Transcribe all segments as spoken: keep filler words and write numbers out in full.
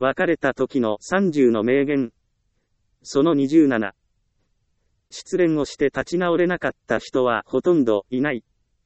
別れた時のさんじゅうの名言。そのにじゅうなな。失恋をして立ち直れなかった人はほとんどいない。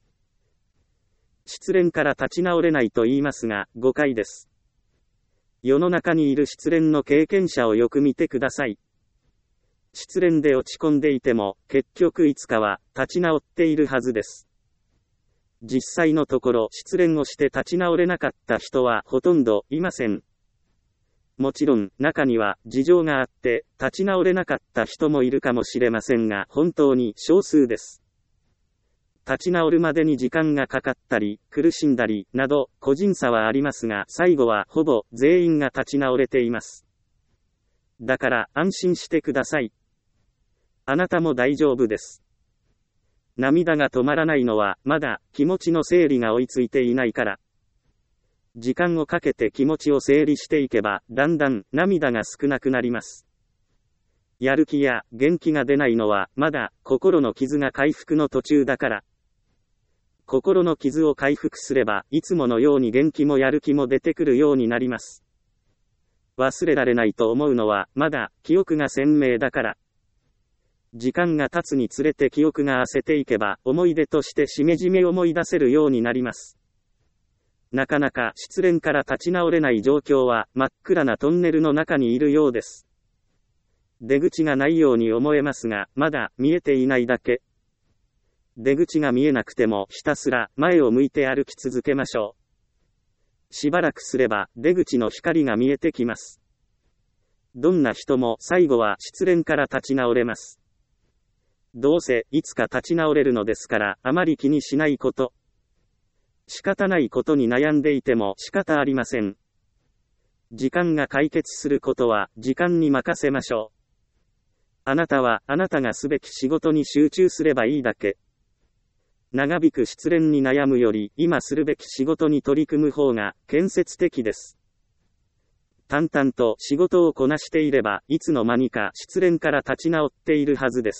失恋から立ち直れないと言いますが、誤解です。世の中にいる失恋の経験者をよく見てください。失恋で落ち込んでいても、結局いつかは立ち直っているはずです。実際のところ失恋をして立ち直れなかった人はほとんどいません。もちろん、中には事情があって立ち直れなかった人もいるかもしれませんが、本当に少数です。立ち直るまでに時間がかかったり、苦しんだり、など、個人差はありますが、最後はほぼ全員が立ち直れています。だから、安心してください。あなたも大丈夫です。涙が止まらないのは、まだ気持ちの整理が追いついていないから。時間をかけて気持ちを整理していけば、だんだん涙が少なくなります。やる気や元気が出ないのは、まだ心の傷が回復の途中だから。心の傷を回復すれば、いつものように元気もやる気も出てくるようになります。忘れられないと思うのは、まだ記憶が鮮明だから。時間が経つにつれて記憶が褪せていけば、思い出としてしめじめ思い出せるようになります。なかなか失恋から立ち直れない状況は、真っ暗なトンネルの中にいるようです。出口がないように思えますが、まだ見えていないだけ。出口が見えなくてもひたすら前を向いて歩き続けましょう。しばらくすれば出口の光が見えてきます。どんな人も最後は失恋から立ち直れます。どうせいつか立ち直れるのですからあまり気にしないこと。仕方ないことに悩んでいても仕方ありません。時間が解決することは時間に任せましょう。あなたはあなたがすべき仕事に集中すればいいだけ。長引く失恋に悩むより今するべき仕事に取り組む方が建設的です。淡々と仕事をこなしていればいつの間にか失恋から立ち直っているはずです。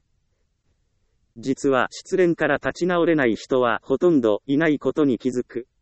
実は失恋から立ち直れない人はほとんどいないことに気づく。